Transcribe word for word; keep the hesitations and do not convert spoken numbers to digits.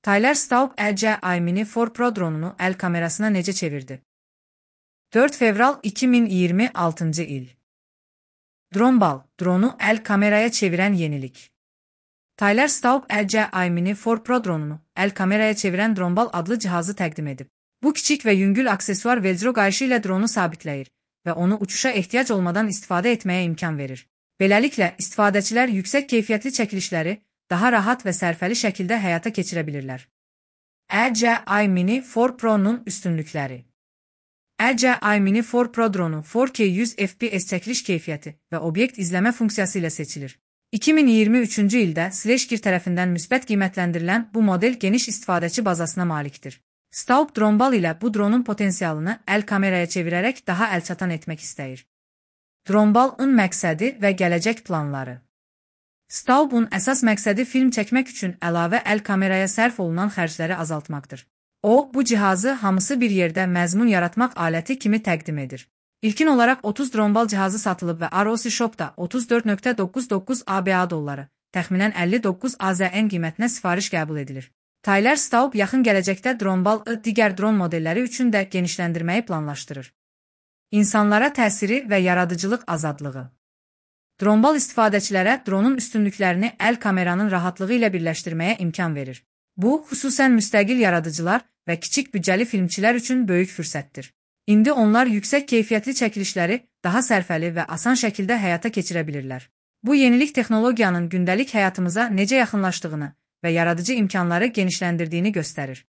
Tyler Staub D J I Mini dörd Pro dronunu el kamerasına necə çevirdi? dörd fevral iki min iyirmi altıncı il. Dronbal, dronu el kameraya çevirən yenilik. Tyler Staub D J I Mini dörd Pro dronunu el kameraya çevirən Dronbal adlı cihazı təqdim edib. Bu kiçik və yüngül aksesuar velcro qayışı ilə dronu sabitləyir və onu uçuşa ehtiyac olmadan istifadə etməyə imkan verir. Beləliklə, istifadəçilər yüksək keyfiyyətli çəkilişləri daha rahat və sərfəli şəkildə həyata keçirə bilirlər. D J I Mini dörd Pro'nun üstünlükləri. D J I Mini dörd Pro dronu dörd K yüz F P S çəkiliş keyfiyyəti və obyekt izləmə funksiyası ilə seçilir. iki min iyirmi üçüncü ildə Slashgear tərəfindən müsbət qiymətləndirilən bu model geniş istifadəçi bazasına malikdir. Staub Dronbal ilə bu dronun potensialını el kameraya çevirərək daha əlçatan etmək istəyir. Dronbalın məqsədi və gələcək planları. Staub'un əsas məqsədi film çəkmək üçün əlavə el kameraya sərf olunan xərcləri azaltmaqdır. O, bu cihazı hamısı bir yerdə məzmun yaratmaq aləti kimi təqdim edir. İlkin olaraq otuz Dronbal cihazı satılıb və R O C Shop'da otuz dörd nöqtə doqquz doqquz A B A dolları, təxminən əlli doqquz A Z N qiymətinə sifariş qəbul edilir. Tyler Staub yaxın gələcəkdə Dronbal-ı digər dron modelləri üçün də genişləndirməyi planlaşdırır. İnsanlara təsiri və yaradıcılıq azadlığı. Dronbal istifadəçilərə dronun üstünlüklərini el kameranın rahatlığı ilə birləşdirməyə imkan verir. Bu, xüsusən müstəqil yaradıcılar və kiçik büdcəli filmçilər üçün böyük fürsətdir. İndi onlar yüksək keyfiyyətli çəkilişləri daha sərfəli və asan şəkildə həyata keçirə bilirlər. Bu yenilik texnologiyanın gündəlik həyatımıza necə yaxınlaşdığını və yaradıcı imkanları genişləndirdiyini göstərir.